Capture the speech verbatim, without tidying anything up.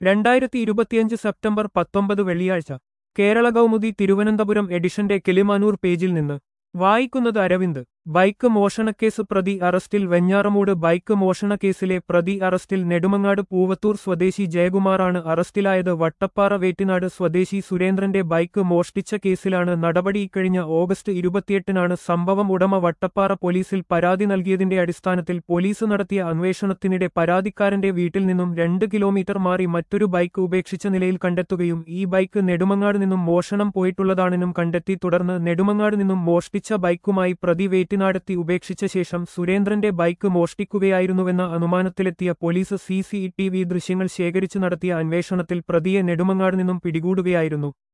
രണ്ടായിരത്തി ഇരുപത്തിയഞ്ച് സെപ്റ്റംബർ പത്തൊമ്പത് വെള്ളിയാഴ്ച കേരള കൗമുദി തിരുവനന്തപുരം എഡിഷന്റെ കിളിമാനൂർ പേജിൽ നിന്ന് വായിക്കുന്നത് അരവിന്ദ്. ബൈക്ക് മോഷണക്കേസ് പ്രതി അറസ്റ്റിൽ. വെഞ്ഞാറമൂട് ബൈക്ക് മോഷണക്കേസിലെ പ്രതി അറസ്റ്റിൽ. നെടുമങ്ങാട് പൂവത്തൂർ സ്വദേശി ജയകുമാറാണ് അറസ്റ്റിലായത്. വട്ടപ്പാറ വേറ്റിനാട് സ്വദേശി സുരേന്ദ്രന്റെ ബൈക്ക് മോഷ്ടിച്ച കേസിലാണ് നടപടി. ഇക്കഴിഞ്ഞ ഓഗസ്റ്റ് ഇരുപത്തിയെട്ടിനാണ് സംഭവം. ഉടമ വട്ടപ്പാറ പോലീസിൽ പരാതി നൽകിയതിന്റെ അടിസ്ഥാനത്തിൽ പോലീസ് നടത്തിയ അന്വേഷണത്തിനിടെ പരാതിക്കാരന്റെ വീട്ടിൽ നിന്നും രണ്ട് കിലോമീറ്റർ മാറി മറ്റൊരു ബൈക്ക് ഉപേക്ഷിച്ച നിലയിൽ കണ്ടെത്തുകയും ഈ ബൈക്ക് നെടുമങ്ങാട് നിന്നും മോഷണം പോയിട്ടുള്ളതാണെന്നും കണ്ടെത്തി. തുടർന്ന് നെടുമങ്ങാട് നിന്നും മോഷ്ടിച്ച ബൈക്കുമായി പ്രതി വേറ്റിനാടെത്തി ഉപേക്ഷിച്ച ശേഷം സുരേന്ദ്രന്റെ ബൈക്ക് മോഷ്ടിക്കുകയായിരുന്നുവെന്ന അനുമാനത്തിലെത്തിയ police C C T V ദൃശ്യങ്ങൾ ശേഖരിച്ചു നടത്തിയ അന്വേഷണത്തിൽ പ്രതിയെ നെടുമങ്ങാട് നിന്നും പിടികൂടുകയായിരുന്നു.